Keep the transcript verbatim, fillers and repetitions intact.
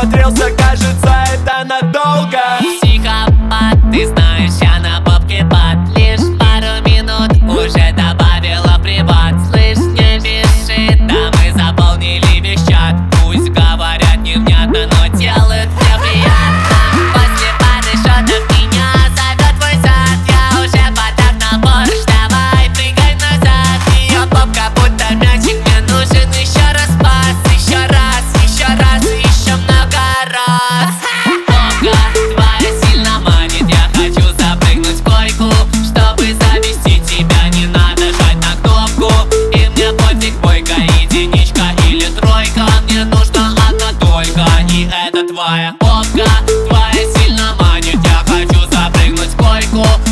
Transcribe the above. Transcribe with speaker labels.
Speaker 1: присмотрелся, кажется, это надолго.
Speaker 2: Психопат, ты знаешь, я на попке пад. Лишь пару минут уже добавила в приват. Слышь, не пиши, да мы заполнили весь чат. Пусть говорят невнятно, но делают мне приятно. После пары шотов меня зовет твой зад. Я уже подав на борщ, давай прыгай назад. Ее попка будто мячик, мне нужен еще раз пас. Еще раз, еще раз, еще много раз. Попка твоя сильно манит, я хочу запрыгнуть в койку. Чтобы завести тебя, не надо жать на кнопку. И мне пофиг, бойка, единичка или тройка. Мне нужна одна только, и это твоя попка. Твоя сильно манит, я хочу запрыгнуть в койку.